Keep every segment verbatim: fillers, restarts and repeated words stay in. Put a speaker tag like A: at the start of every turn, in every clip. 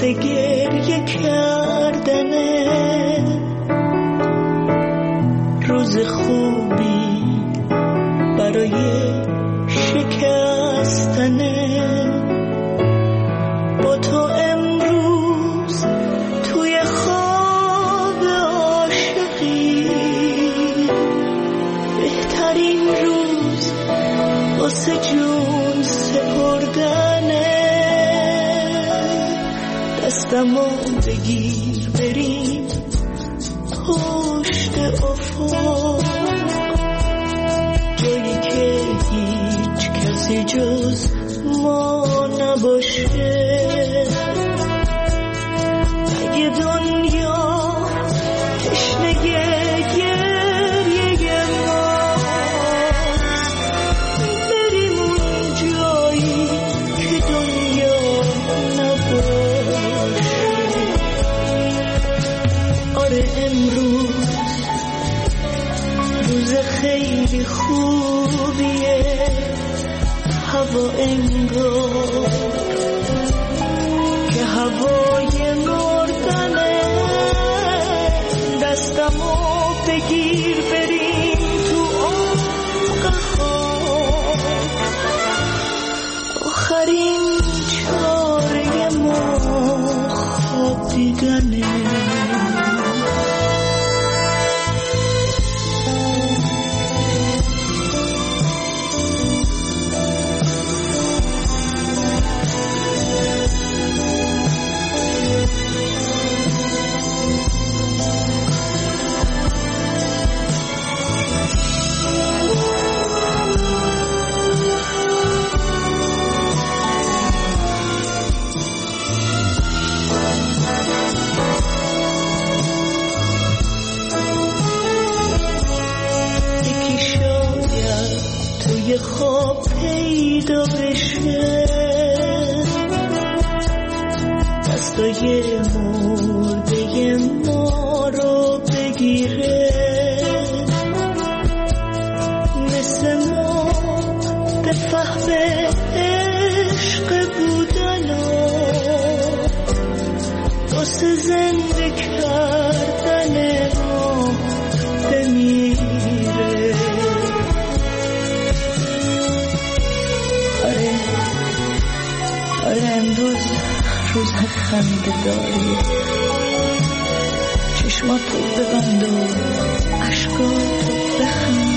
A: مثل گریه کردنه، روز خوبی برای شکستنه. با تو امروز توی خواب عاشقی، بهترین روز واسه جون سپردنه. دستمو بگیر بریم پشت افق، جایی که هیچ کسی جز ما نباشه. اگه دنیا تشنه گریه ماست، بریم اون جایی که دنیا نباشه. آره امروز روز خیلی خوبیه، هوا انگار که هوای مردنه. دستمو بگیر بریم تو عمق خواب، آخرین چاره ما خواب دیدنه. خواب پیدا بشه، دستای مرده ما رو بگیره، مثل ما به فهم عشق بودن و واسه زنده کردن ما بمیره. آره امروز روز خنده داری، چشماتو ببند و عشقاتو بخند.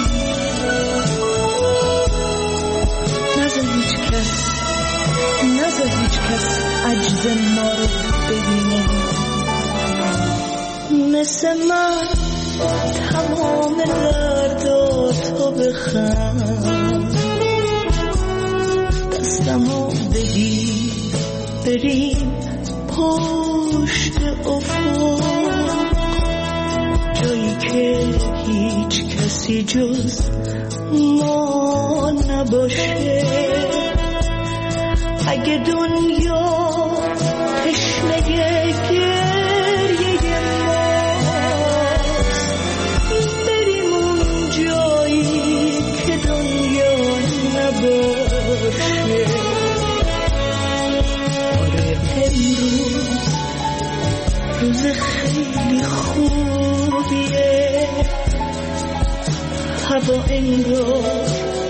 A: نذار هیچ کس نذار هیچ کس عجز ما رو ببینه. مثل من تمام درداتو بخند. دستمو بگیر بریم پشت افق، جایی که هیچ کسی جز ما نباشه. اگه دنیا تشنه گریه ماست، بریم اون جایی که دنیا نباشه. امروز روز خیلی خوبیه، هوا انگار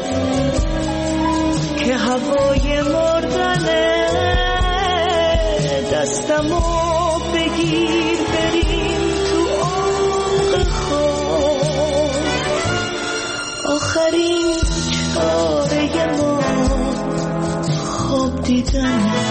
A: که هوای مردنه. دستمو بگیر بریم تو عمق خواب، آخرین چاره ما خواب دیدنه.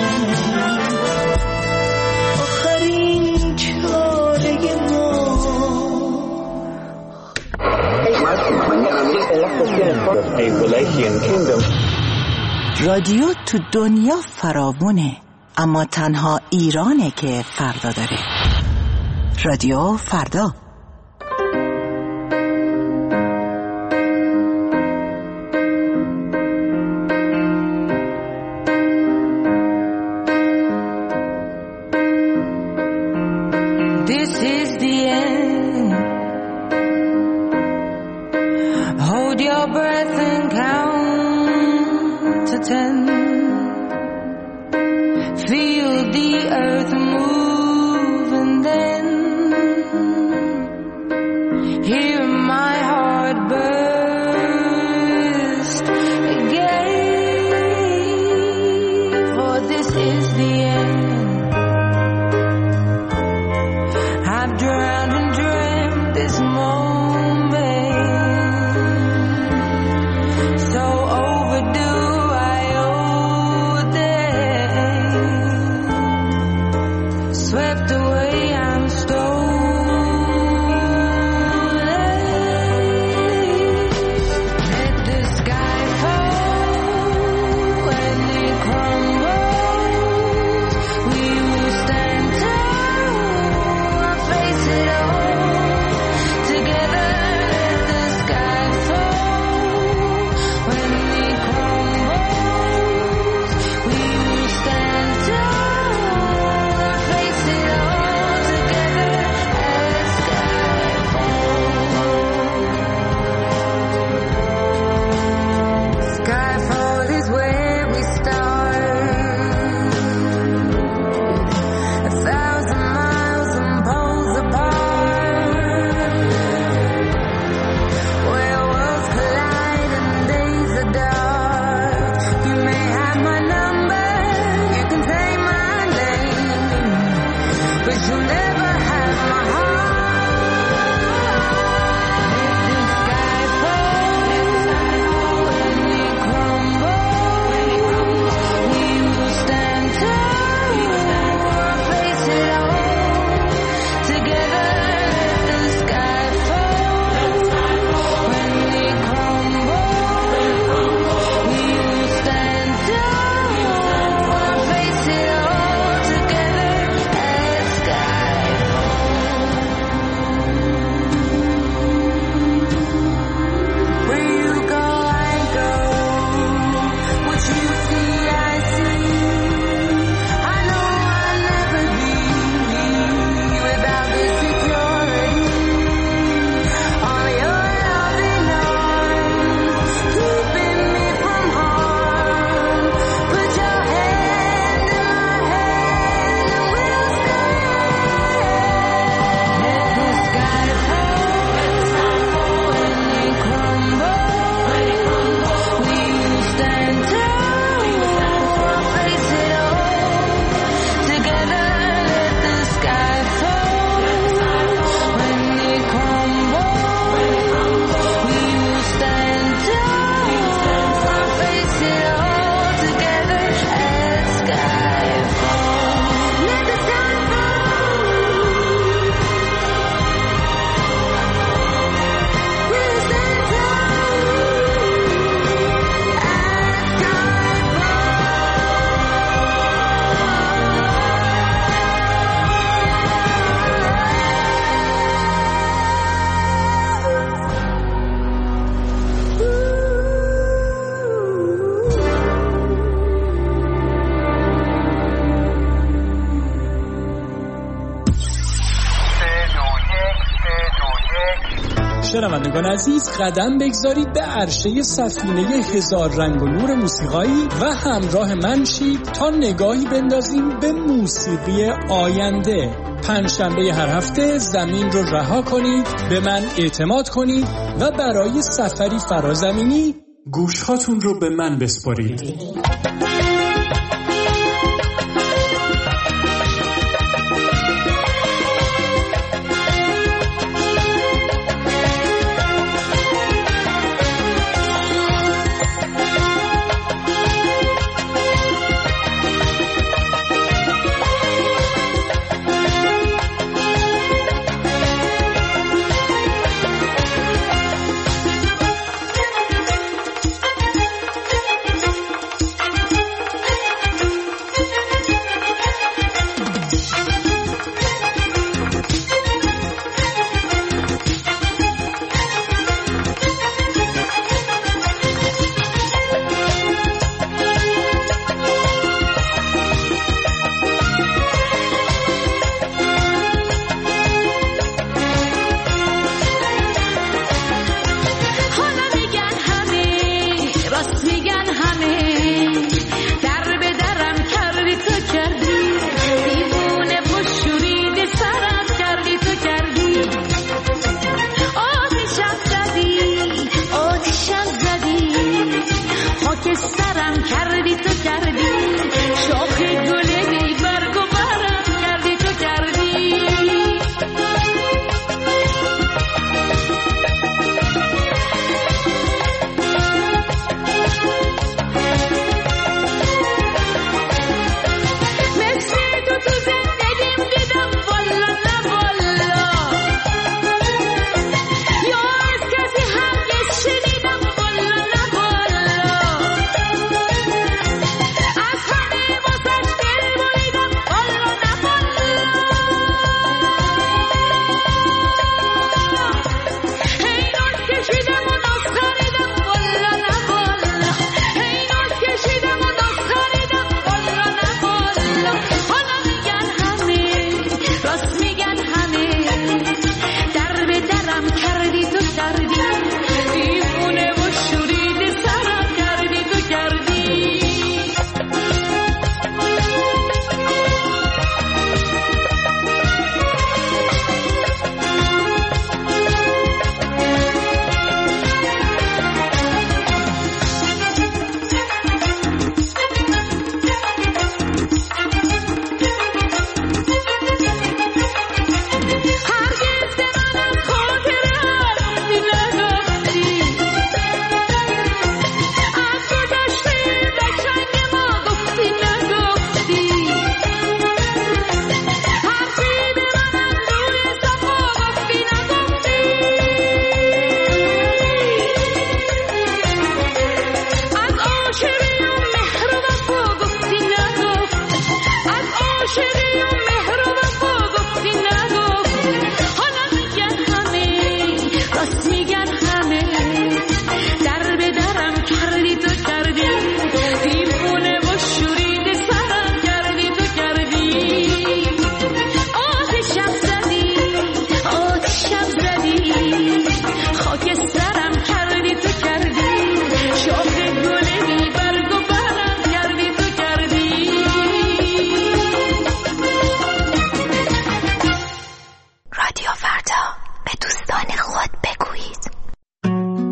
B: رادیو تو دنیا فراوونه، اما تنها ایرانه که فردا داره. رادیو فردا.
C: This is the end. Hold your breath and count to ten. Feel the earth move. hear my heart burst again, for this is the end. I've drowned and dreamt this moment, so overdue I owe them. Swept away, I'm stolen. Let the sky fall when it crumbles. We will stand tall and face it all together. Let the sky fall when it crumbles. We will stand tall and face it all together as sky falls. Skyfall is where we start, a thousand miles and poles apart, where worlds collide and days are dark. You may have my number, you can say my name, but you'll never have my heart. Let the sky fall when it crumbles. We will stand tall or face it all together. Let the sky fall when it crumbles. We will stand tall or face it all together as sky falls. Where you go, I go. What you see, I see. I know I'll never be without the security. All your loving arms keeping me from harm. Put your hand in my hand and we'll stand. Let the sky fall when it crumbles. We will stand tall or face it all together. Let the sky fall when it crumbles. We will stand tall or face it all together as sky falls. Let the sky fall. We'll stand tall as sky
D: شنوندگان عزیز، قدم بگذارید به عرشه سفینه هزار رنگ و نور موسیقایی و همراه من شید تا نگاهی بندازیم به موسیقی آینده. پنجشنبه هر هفته زمین رو رها کنید، به من اعتماد کنید و برای سفری فرازمینی گوشهاتون رو به من بسپارید.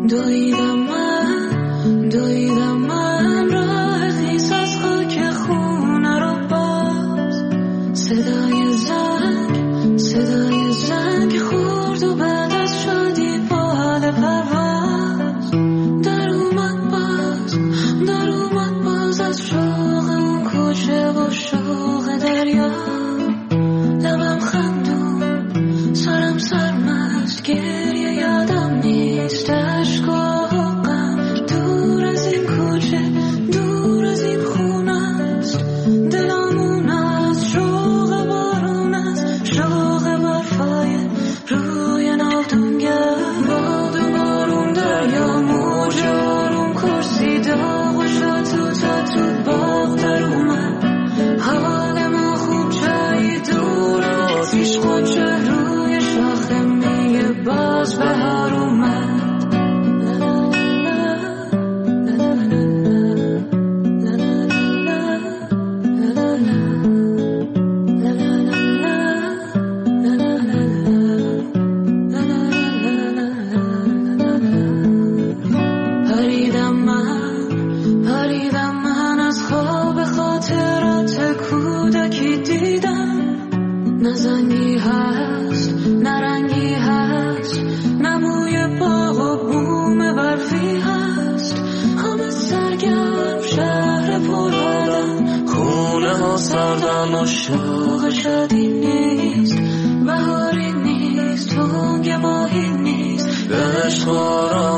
C: دویدم من دویدم من راه خیس از خاک خونه رو باز صدای زنگ صدای زنگ خورد و بعد از شادی باد پرواز در اومد باز در اومد باز از شوق اون کوچه و شوق دریا لبم خندون سرم سرمست گریه یادم نیست عشق و غم دور از این کوچه دور از این خونه است دلمون از شوق بارون است شوق برفای روی ناودونگر باد و بارون دریا موج آروم کرسی داغ و شد تو تا تو باغ در اومد حال ما خوب جایی دور آتیش قنچه روی شاخه میگه باز بهار اومد پریدم من پریدم من از خواب خاطرات کودکی دیدم نه زنگی هست نه رنگی هست نه بوی باغ و بوم برفی هست همه سرگرم شهر پر آدم خونه ها سردن و شوق شادی نیست بهاری نیست تنگ ماهی نیست عشق